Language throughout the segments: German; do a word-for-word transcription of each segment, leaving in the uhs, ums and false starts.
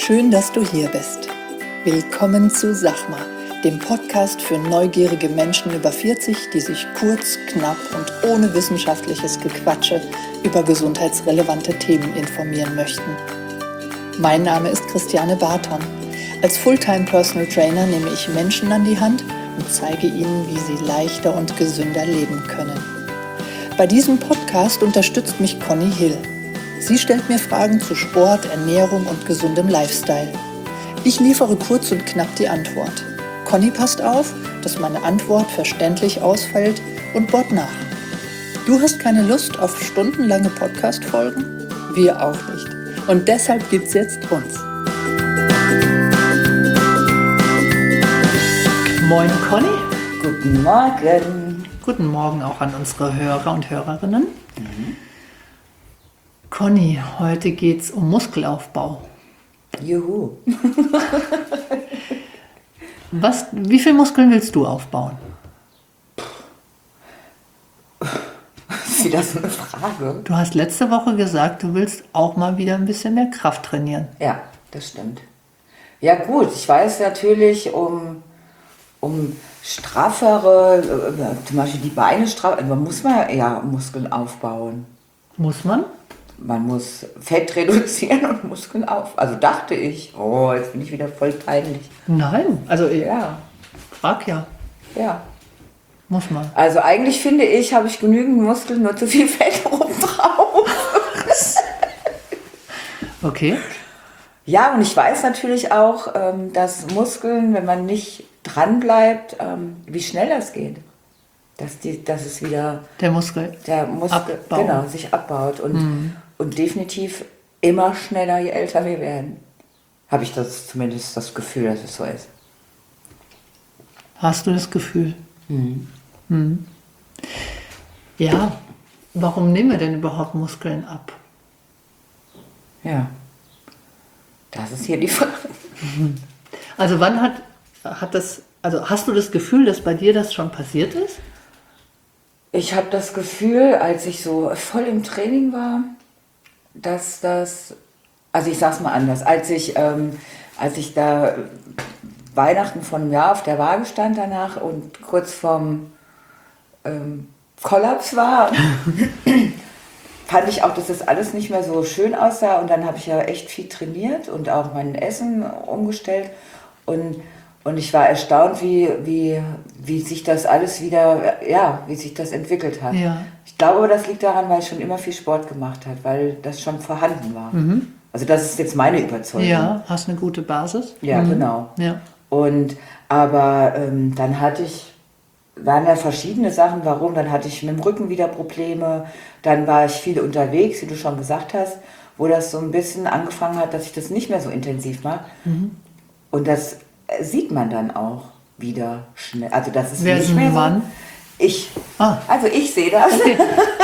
Schön, dass du hier bist. Willkommen zu Sachma, dem Podcast für neugierige Menschen über vierzig, die sich kurz, knapp und ohne wissenschaftliches Gequatsche über gesundheitsrelevante Themen informieren möchten. Mein Name ist Christiane Barton. Als Fulltime Personal Trainer nehme ich Menschen an die Hand und zeige ihnen, wie sie leichter und gesünder leben können. Bei diesem Podcast unterstützt mich Conny Hill. Sie stellt mir Fragen zu Sport, Ernährung und gesundem Lifestyle. Ich liefere kurz und knapp die Antwort. Conny passt auf, dass meine Antwort verständlich ausfällt und bohrt nach. Du hast keine Lust auf stundenlange Podcast-Folgen? Wir auch nicht. Und deshalb gibt's jetzt uns. Moin Conny. Guten Morgen. Guten Morgen auch an unsere Hörer und Hörerinnen. Mhm. Conny, heute geht's um Muskelaufbau. Juhu. Was, wie viele Muskeln willst du aufbauen? Ist wieder so eine Frage. Du hast letzte Woche gesagt, du willst auch mal wieder ein bisschen mehr Kraft trainieren. Ja, das stimmt. Ja gut, ich weiß natürlich, um, um straffere, äh, zum Beispiel die Beine straff, man muss man ja Muskeln aufbauen. Muss man? Man muss Fett reduzieren und Muskeln auf. Also dachte ich, oh, jetzt bin ich wieder voll peinlich. Nein, also ja, frag ja. Ja. Muss man. Also eigentlich finde ich, habe ich genügend Muskeln, nur zu viel Fett obendrauf. Okay. Ja, und ich weiß natürlich auch, ähm, dass Muskeln, wenn man nicht dran bleibt, ähm, wie schnell das geht. Dass, die, dass es wieder der Muskel, der Muskel genau, sich abbaut. Und, mhm. und definitiv immer schneller, je älter wir werden. Habe ich das zumindest das Gefühl, dass es so ist. Hast du das Gefühl? Mhm. Mhm. Ja, warum nehmen wir denn überhaupt Muskeln ab? Ja, das ist hier die Frage. Also wann hat, hat das, also hast du das Gefühl, dass bei dir das schon passiert ist? Ich habe das Gefühl, als ich so voll im Training war, dass das, also ich sag's mal anders, als ich, ähm, als ich da Weihnachten von einem Jahr auf der Waage stand danach und kurz vorm ähm, Kollaps war, fand ich auch, dass das alles nicht mehr so schön aussah. Und dann habe ich ja echt viel trainiert und auch mein Essen umgestellt. Und, und ich war erstaunt, wie, wie, wie sich das alles wieder, ja, wie sich das entwickelt hat. Ja. Ich glaube, das liegt daran, weil ich schon immer viel Sport gemacht habe, weil das schon vorhanden war. Mhm. Also das ist jetzt meine Überzeugung. Ja, hast eine gute Basis. Ja, mhm. genau. Ja. Und, aber ähm, dann hatte ich, waren ja verschiedene Sachen, warum. Dann hatte ich mit dem Rücken wieder Probleme. Dann war ich viel unterwegs, wie du schon gesagt hast, wo das so ein bisschen angefangen hat, dass ich das nicht mehr so intensiv mache. Mhm. Und das sieht man dann auch wieder schnell. Also das ist Wer nicht ist ein mehr Mann? so. Ich. Ah. Also ich sehe das. Okay.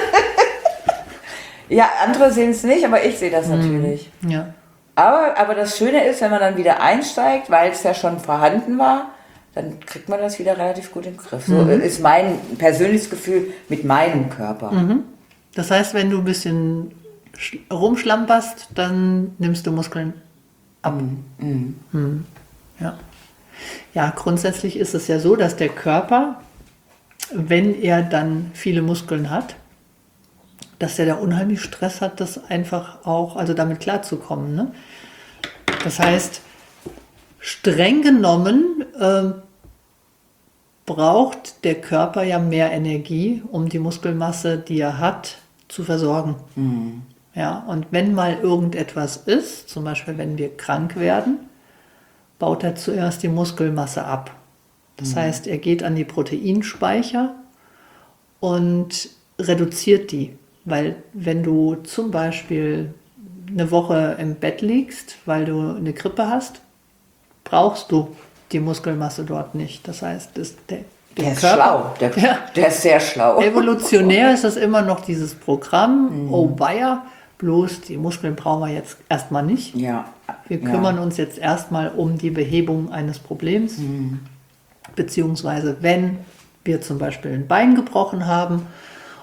Ja, andere sehen es nicht, aber ich sehe das natürlich. Mhm. Ja. Aber, aber das Schöne ist, wenn man dann wieder einsteigt, weil es ja schon vorhanden war, dann kriegt man das wieder relativ gut im Griff. So mhm. ist mein persönliches Gefühl mit meinem Körper. Mhm. Das heißt, wenn du ein bisschen rumschlamperst, dann nimmst du Muskeln ab. Mhm. Mhm. Ja. Ja, grundsätzlich ist es ja so, dass der Körper, wenn er dann viele Muskeln hat, dass er da unheimlich Stress hat, das einfach auch, also damit klarzukommen. Ne? Das heißt, streng genommen äh, braucht der Körper ja mehr Energie, um die Muskelmasse, die er hat, zu versorgen. Mhm. Ja, und wenn mal irgendetwas ist, zum Beispiel wenn wir krank werden, baut er zuerst die Muskelmasse ab. Das mhm. heißt, er geht an die Proteinspeicher und reduziert die. Weil wenn du zum Beispiel eine Woche im Bett liegst, weil du eine Grippe hast, brauchst du die Muskelmasse dort nicht. Das heißt, das, der, der, der ist Körper, schlau. Der, ja, der ist sehr schlau. Evolutionär ist es immer noch dieses Programm, mhm. oh weia, bloß die Muskeln brauchen wir jetzt erstmal nicht. Ja. Wir kümmern ja. uns jetzt erstmal um die Behebung eines Problems. Mhm. Beziehungsweise wenn wir zum Beispiel ein Bein gebrochen haben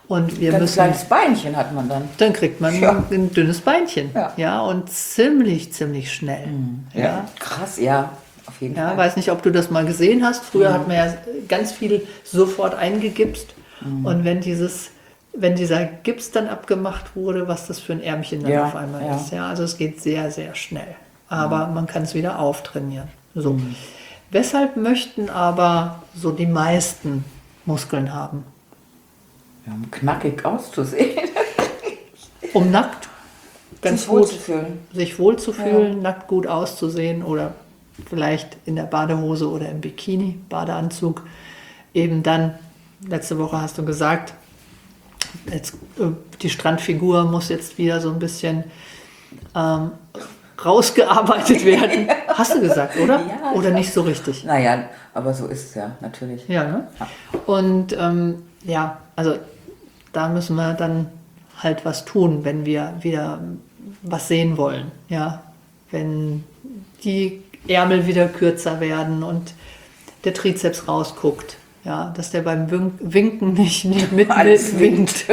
Und wir Ganz müssen, kleines Beinchen hat man dann. dann kriegt man Ja. ein dünnes Beinchen. Ja. Ja, und ziemlich, ziemlich schnell. Ja. Ja. Krass, ja, auf jeden Ja, Fall. weiß nicht, ob du das mal gesehen hast. Früher hat man ja ganz viel sofort eingegipst. Und wenn dieses, wenn dieser Gips dann abgemacht wurde, was das für ein Ärmchen dann Ja, auf einmal ja. ist. Ja, also es geht sehr, sehr schnell. Aber man kann es wieder auftrainieren. So. Weshalb möchten aber so die meisten Muskeln haben? Ja, um knackig auszusehen. Um nackt ganz Sich gut wohlzufühlen. sich wohlzufühlen, nackt gut auszusehen oder vielleicht in der Badehose oder im Bikini, Badeanzug. Eben dann, letzte Woche hast du gesagt, jetzt, äh, die Strandfigur muss jetzt wieder so ein bisschen ähm, rausgearbeitet werden. Hast du gesagt, oder? Ja, oder nicht so richtig? Naja, aber so ist es ja, natürlich. Ja, ne? Ja. Und ähm, ja, also da müssen wir dann halt was tun, wenn wir wieder was sehen wollen. Ja, wenn die Ärmel wieder kürzer werden und der Trizeps rausguckt. Ja, dass der beim Wink- Winken nicht, nicht mit, Alles mit winkt.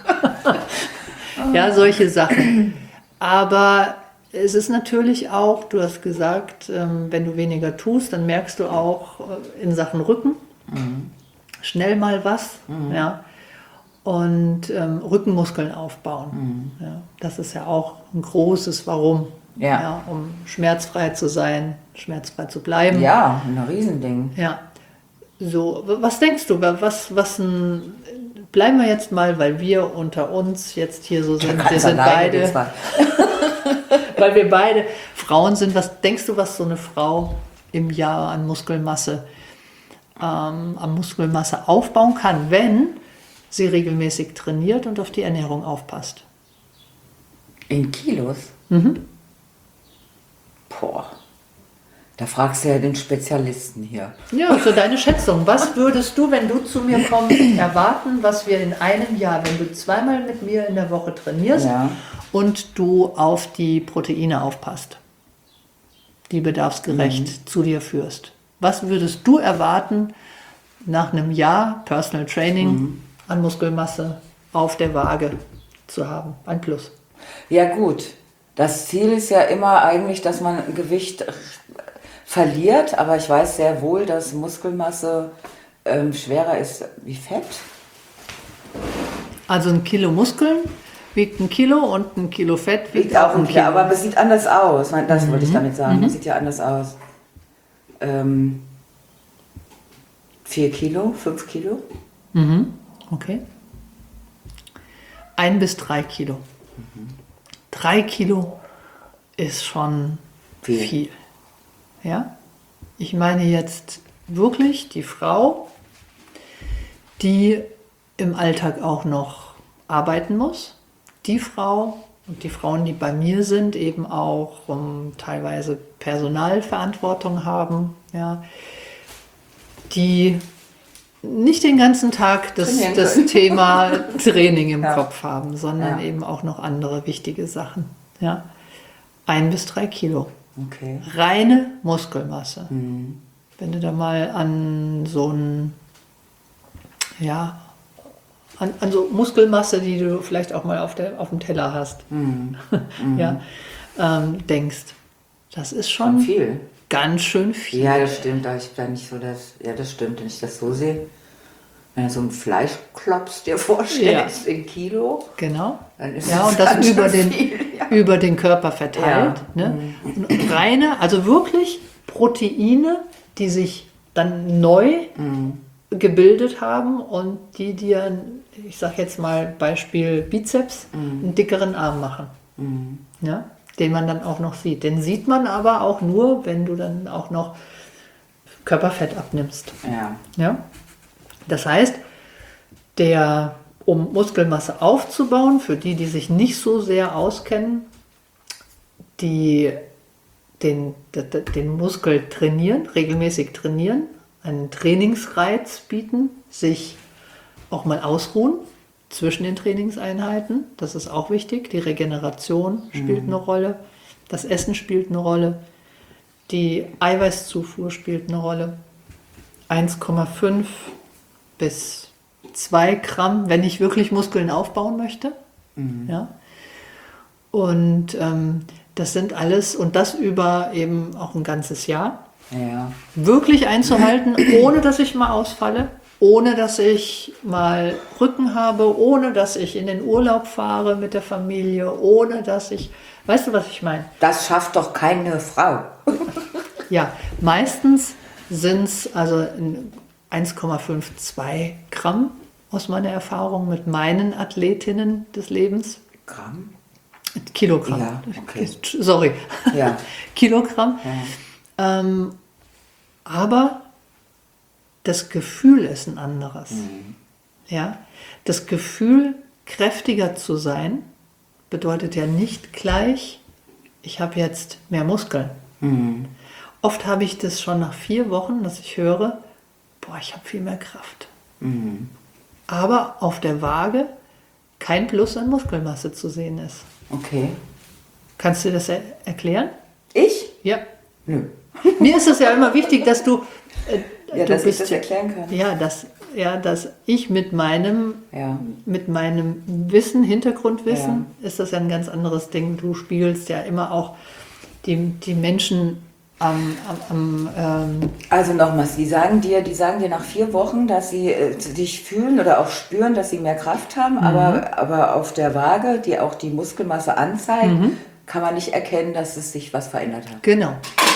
Ja, solche Sachen. Aber es ist natürlich auch, du hast gesagt, ähm, wenn du weniger tust, dann merkst du auch äh, in Sachen Rücken schnell mal was. Ja. Und ähm, Rückenmuskeln aufbauen. Ja, das ist ja auch ein großes Warum. Ja. Um schmerzfrei zu sein, schmerzfrei zu bleiben. Ja, ein Riesending. Ja. So, w- was denkst du, wa- was, was ein, bleiben wir jetzt mal, weil wir unter uns jetzt hier so sind, wir Ganz sind alleine, beide, wir zwei. weil wir beide Frauen sind, was denkst du, was so eine Frau im Jahr an Muskelmasse, ähm, an Muskelmasse aufbauen kann, wenn sie regelmäßig trainiert und auf die Ernährung aufpasst? In Kilos? Mhm. Boah. Da fragst du ja den Spezialisten hier. Ja, so deine Schätzung. Was würdest du, wenn du zu mir kommst, erwarten, was wir in einem Jahr, wenn du zweimal mit mir in der Woche trainierst Ja. und du auf die Proteine aufpasst, die bedarfsgerecht zu dir führst? Was würdest du erwarten, nach einem Jahr Personal Training an Muskelmasse auf der Waage zu haben? Ein Plus. Ja gut, das Ziel ist ja immer eigentlich, dass man Gewicht verliert, aber ich weiß sehr wohl, dass Muskelmasse ähm, schwerer ist wie Fett. Also ein Kilo Muskeln wiegt ein Kilo und ein Kilo Fett wiegt, Wiegt auch ein Kilo, aber es sieht anders aus. Nein, Das wollte ich damit sagen. Mhm. Es sieht ja anders aus. Ähm, vier Kilo, fünf Kilo. Mhm. Okay. Ein bis drei Kilo. Drei Kilo ist schon Viel. viel. Ja? Ich meine jetzt wirklich die Frau, die im Alltag auch noch arbeiten muss. Die Frau und die Frauen, die bei mir sind, eben auch um, teilweise Personalverantwortung haben, ja, die nicht den ganzen Tag das, Trainieren das können. Thema Training im Ja. Kopf haben, sondern Ja. eben auch noch andere wichtige Sachen. Ja. Ein bis drei Kilo. Okay. Reine Muskelmasse. Mhm. Wenn du da mal an so ein, ja, an, an so Muskelmasse, die du vielleicht auch mal auf, der, auf dem Teller hast, Mhm. ja, ähm, denkst, das ist Schon schon viel. ganz schön viel. Ja, das stimmt. Da ich da nicht so das. Ja, das stimmt, wenn ich das so sehe. Wenn du so ein Fleischklops dir vorstellst in Kilo, Genau. dann ist Ja, das und das ganz über schön den, viel, ja. über den Körper verteilt. Ja. Ne? Und reine, also wirklich Proteine, die sich dann neu gebildet haben und die dir, ich sag jetzt mal Beispiel Bizeps, einen dickeren Arm machen. Ja? Den man dann auch noch sieht. Den sieht man aber auch nur, wenn du dann auch noch Körperfett abnimmst. Ja. Ja? Das heißt, der, um Muskelmasse aufzubauen, für die, die sich nicht so sehr auskennen, die den, den, den Muskel trainieren, regelmäßig trainieren, einen Trainingsreiz bieten, sich auch mal ausruhen zwischen den Trainingseinheiten. Das ist auch wichtig. Die Regeneration spielt eine Rolle. Das Essen spielt eine Rolle. Die Eiweißzufuhr spielt eine Rolle. eins Komma fünf bis zwei Gramm, wenn ich wirklich Muskeln aufbauen möchte. Mhm. Ja. Und ähm, das sind alles, und das über eben auch ein ganzes Jahr, ja. wirklich einzuhalten, ohne dass ich mal ausfalle, ohne dass ich mal Rücken habe, ohne dass ich in den Urlaub fahre mit der Familie, ohne dass ich, weißt du, was ich meine? Das schafft doch keine Frau. Ja, meistens sind es also eins Komma fünf, zwei Gramm aus meiner Erfahrung mit meinen Athletinnen des Lebens. Gramm? Kilogramm. Ja, okay. Sorry. Ja. Kilogramm. Ja. Ähm, aber das Gefühl ist ein anderes. Mhm. Ja? Das Gefühl, kräftiger zu sein, bedeutet ja nicht gleich, ich habe jetzt mehr Muskeln. Mhm. Oft habe ich das schon nach vier Wochen, dass ich höre, boah, ich habe viel mehr Kraft. Mhm. Aber auf der Waage kein Plus an Muskelmasse zu sehen ist. Okay. Kannst du das er- erklären? Ich? Ja. Nö. Mir ist es ja immer wichtig, dass du... Äh, ja, du dass bist, ich das erklären kann. Ja, dass, ja, dass ich mit meinem, ja. mit meinem Wissen, Hintergrundwissen, ja. ist das ja ein ganz anderes Ding. Du spiegelst ja immer auch die, die Menschen am... am, am ähm also nochmals, die sagen dir, die sagen dir nach vier Wochen, dass sie äh, dich fühlen oder auch spüren, dass sie mehr Kraft haben, mhm. aber, aber auf der Waage, die auch die Muskelmasse anzeigt, mhm. kann man nicht erkennen, dass es sich was verändert hat. Genau.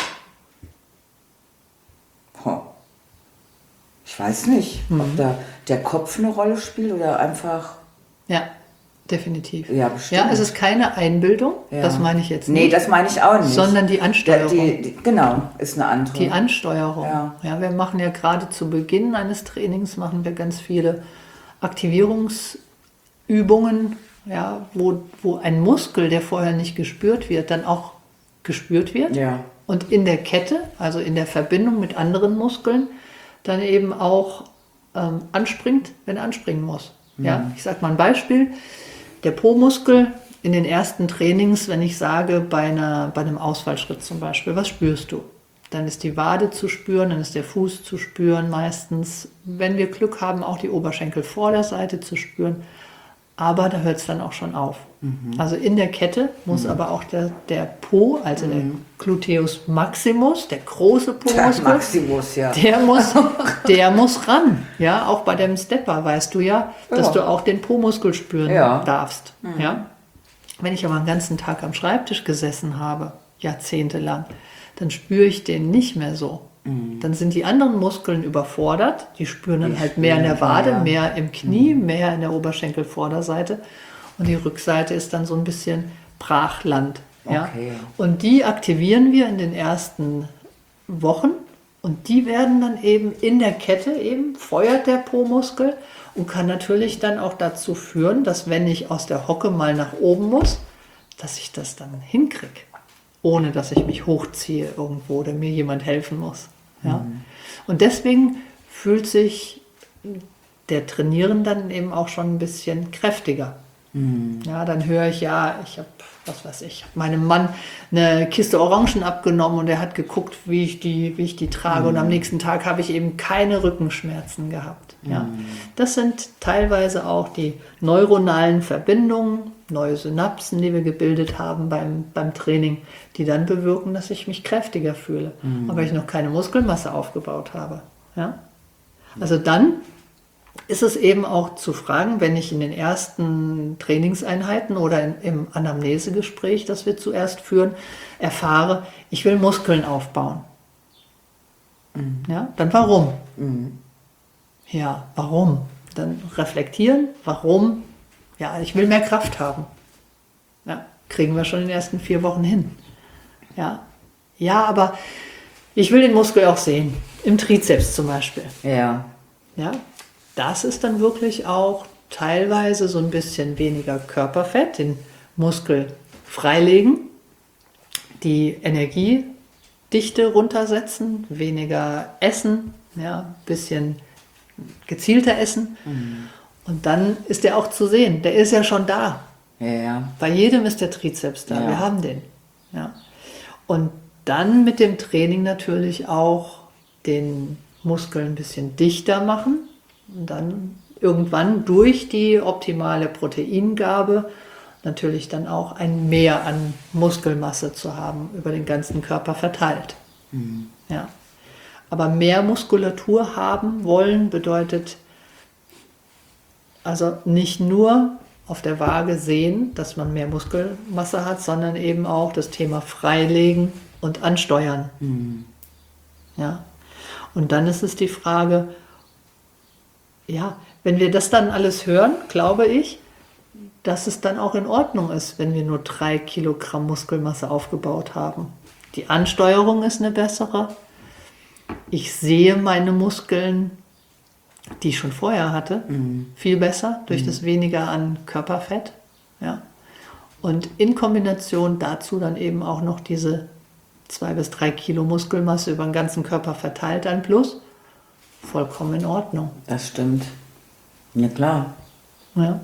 Ich weiß nicht, mhm. ob da der Kopf eine Rolle spielt oder einfach... Ja, definitiv. Ja, bestimmt. Ja, es ist keine Einbildung, ja. das meine ich jetzt nicht. Nee, das meine ich auch nicht. Sondern die Ansteuerung. Die, die, genau, ist eine andere. Die Ansteuerung. Ja. Ja, wir machen ja gerade zu Beginn eines Trainings, machen wir ganz viele Aktivierungsübungen, ja, wo, wo ein Muskel, der vorher nicht gespürt wird, dann auch gespürt wird. Ja. Und in der Kette, also in der Verbindung mit anderen Muskeln, dann eben auch ähm, anspringt, wenn er anspringen muss. Mhm. Ja, ich sage mal ein Beispiel. Der Po-Muskel in den ersten Trainings, wenn ich sage, bei, einer, bei einem Ausfallschritt zum Beispiel, was spürst du? Dann ist die Wade zu spüren, dann ist der Fuß zu spüren meistens. Wenn wir Glück haben, auch die Oberschenkelvorderseite zu spüren. Aber da hört es dann auch schon auf. Mhm. Also in der Kette muss mhm. aber auch der, der Po, also mhm. der Gluteus Maximus, der große Po-Muskel, der Maximus, ja. der muss, der muss ran. Ja, auch bei dem Stepper weißt du ja, dass ja. du auch den Po-Muskel spüren ja. darfst. Mhm. Ja? Wenn ich aber den ganzen Tag am Schreibtisch gesessen habe, jahrzehntelang, dann spüre ich den nicht mehr so. Mhm. Dann sind die anderen Muskeln überfordert, die spüren dann die halt mehr in der Wade, ja. mehr im Knie, mhm. mehr in der Oberschenkelvorderseite und die Rückseite ist dann so ein bisschen Brachland. Ja? Okay. Und die aktivieren wir in den ersten Wochen und die werden dann eben in der Kette eben, feuert der Po-Muskel und kann natürlich dann auch dazu führen, dass wenn ich aus der Hocke mal nach oben muss, dass ich das dann hinkriege, ohne dass ich mich hochziehe irgendwo oder mir jemand helfen muss. Ja? Mhm. Und deswegen fühlt sich der Trainieren dann eben auch schon ein bisschen kräftiger. Mhm. Ja, dann höre ich, ja, ich habe, was weiß ich, hab meinem Mann eine Kiste Orangen abgenommen und er hat geguckt, wie ich die, wie ich die trage. Mhm. Und am nächsten Tag habe ich eben keine Rückenschmerzen gehabt. Ja? Mhm. Das sind teilweise auch die neuronalen Verbindungen, neue Synapsen, die wir gebildet haben beim, beim Training, die dann bewirken, dass ich mich kräftiger fühle, mhm. aber ich noch keine Muskelmasse aufgebaut habe. Ja? Also dann ist es eben auch zu fragen, wenn ich in den ersten Trainingseinheiten oder in, im Anamnesegespräch, das wir zuerst führen, erfahre, ich will Muskeln aufbauen. Mhm. Ja? Dann warum? Mhm. Ja, warum? Dann reflektieren, warum? Ja, ich will mehr Kraft haben. Ja, kriegen wir schon in den ersten vier Wochen hin. Ja, ja, aber ich will den Muskel auch sehen. Im Trizeps zum Beispiel. Ja. Ja, das ist dann wirklich auch teilweise so ein bisschen weniger Körperfett, den Muskel freilegen, die Energiedichte runtersetzen, weniger essen, ja, ein bisschen gezielter essen. Mhm. Und dann ist der auch zu sehen. Der ist ja schon da. Ja, ja. Bei jedem ist der Trizeps da. Ja. Wir haben den. Ja. Und dann mit dem Training natürlich auch den Muskel ein bisschen dichter machen. Und dann irgendwann durch die optimale Proteingabe natürlich dann auch ein Mehr an Muskelmasse zu haben, über den ganzen Körper verteilt. Mhm. Ja. Aber mehr Muskulatur haben wollen bedeutet also nicht nur auf der Waage sehen, dass man mehr Muskelmasse hat, sondern eben auch das Thema Freilegen und Ansteuern. Mhm. Ja. Und dann ist es die Frage, ja, wenn wir das dann alles hören, glaube ich, dass es dann auch in Ordnung ist, wenn wir nur drei Kilogramm Muskelmasse aufgebaut haben. Die Ansteuerung ist eine bessere. Ich sehe meine Muskeln, die ich schon vorher hatte, mhm. viel besser durch mhm. das weniger an Körperfett. Ja. Und in Kombination dazu dann eben auch noch diese zwei bis drei Kilo Muskelmasse über den ganzen Körper verteilt, ein Plus. Vollkommen in Ordnung. Das stimmt. Ja, klar. Ja.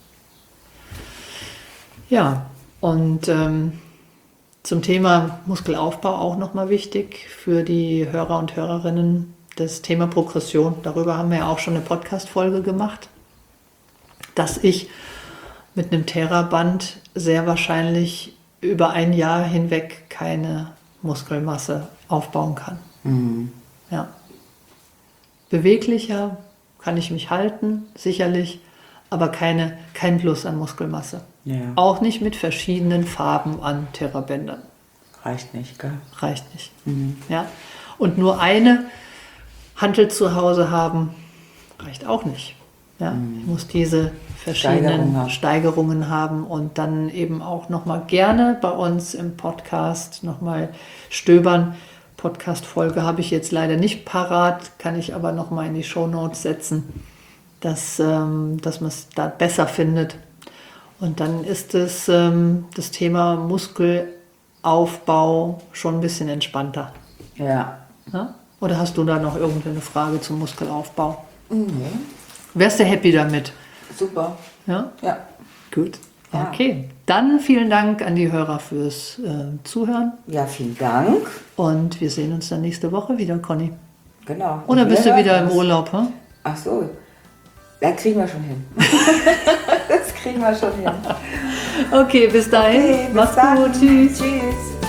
Ja, und ähm, zum Thema Muskelaufbau auch nochmal wichtig für die Hörer und Hörerinnen, das Thema Progression. Darüber haben wir ja auch schon eine Podcast-Folge gemacht, dass ich mit einem Theraband sehr wahrscheinlich über ein Jahr hinweg keine Muskelmasse aufbauen kann. Mhm. Ja. Beweglicher kann ich mich halten, sicherlich, aber keine, kein Plus an Muskelmasse. Ja. Auch nicht mit verschiedenen Farben an Therabändern. Reicht nicht, gell? Reicht nicht. Mhm. Ja. Und nur eine Hantel zu Hause haben, reicht auch nicht. Ja. Mhm. Ich muss diese verschiedenen Steigerung haben. Steigerungen haben und dann eben auch nochmal gerne bei uns im Podcast nochmal stöbern. Podcast-Folge habe ich jetzt leider nicht parat, kann ich aber nochmal in die Shownotes setzen, dass, ähm, dass man es da besser findet. Und dann ist es ähm, das Thema Muskelaufbau schon ein bisschen entspannter. Ja. Ja? Oder hast du da noch irgendeine Frage zum Muskelaufbau? Mhm. Wärst du happy damit? Super. Ja? Ja. Gut. Ja. Okay. Dann vielen Dank an die Hörer fürs äh, Zuhören. Ja, vielen Dank. Und wir sehen uns dann nächste Woche wieder, Conny. Genau. Oder bist du wieder im Urlaub? Hm? Ach so. Das kriegen wir schon hin. Das kriegen wir schon hin. Okay, bis dahin. Okay, bis Mach's dann. gut. Tschüss. Tschüss.